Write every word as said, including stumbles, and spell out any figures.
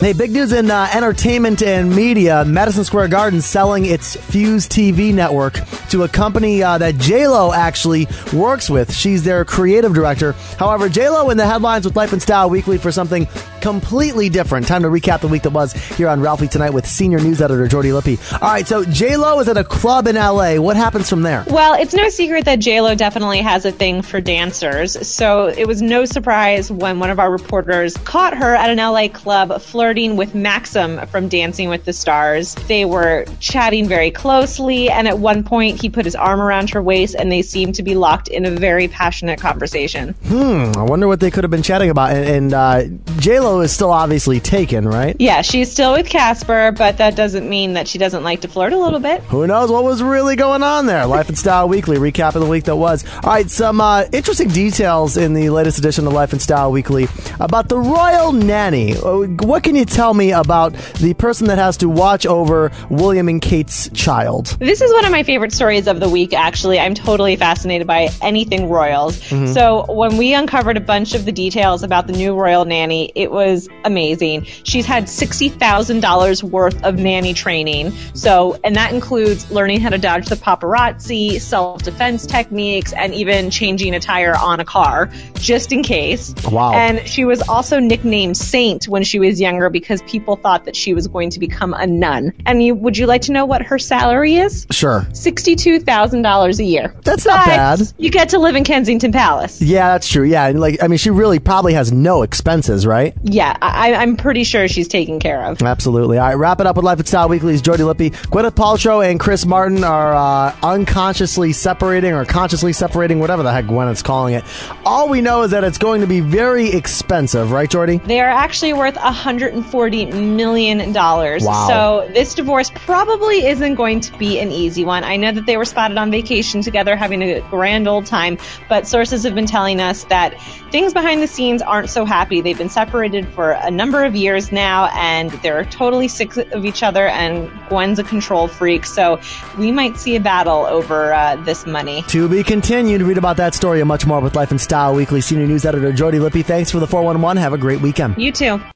Hey, big news in uh, entertainment and media. Madison Square Garden selling its Fuse T V network to a company uh, that J-Lo actually works with. She's their creative director. However, J-Lo in the headlines with Life and Style Weekly for something completely different. Time to recap the week that was here on Ralphie Tonight with senior news editor Jordy Lippy. All right, so J-Lo is at a club in L A. What happens from there? Well, it's no secret that J-Lo definitely has a thing for dancers. So it was no surprise when one of our reporters caught her at an L A club flirting with Maxim from Dancing with the Stars. They were chatting very closely, and at one point he put his arm around her waist and they seemed to be locked in a very passionate conversation. Hmm, I wonder what they could have been chatting about. And, and uh, J-Lo is still obviously taken, right? Yeah, she's still with Casper, but that doesn't mean that she doesn't like to flirt a little bit. Who knows what was really going on there? Life and Style Weekly, recap of the week that was. All right, some uh, interesting details in the latest edition of Life and Style Weekly about the royal nanny. What can you tell me about the person that has to watch over William and Kate's child? This is one of my favorite stories of the week, actually. I'm totally fascinated by anything royals. Mm-hmm. So when we uncovered a bunch of the details about the new royal nanny, it was amazing. She's had sixty thousand dollars worth of nanny training. So, and that includes learning how to dodge the paparazzi, self-defense techniques, and even changing a tire on a car, just in case. Wow. And she was also nicknamed Saint when she was younger because people thought that she was going to become a nun. And you, would you like to know what her salary is? Sure. sixty-two thousand dollars a year. That's not but bad. You get to live in Kensington Palace. Yeah, that's true. Yeah, like I mean, she really probably has no expenses, right? Yeah, I, I'm pretty sure she's taken care of. Absolutely. All right, wrap it up with Life and Style Weekly's Jordy Lippy. Gwyneth Paltrow and Chris Martin are uh, unconsciously separating or consciously separating, whatever the heck Gwyneth's calling it. All we know is that it's going to be very expensive, right, Jordy? They are actually worth one hundred forty million dollars. Wow. So this divorce probably isn't going to be an easy one. I know that they were spotted on vacation together having a grand old time, but sources have been telling us that things behind the scenes aren't so happy. They've been separated for a number of years now, and they're totally sick of each other, and Gwen's a control freak, so we might see a battle over uh, this money. To be continued. Read about that story and much more with Life and Style Weekly senior news editor Jordy Lippy. Thanks for the four one one. Have a great weekend. You too.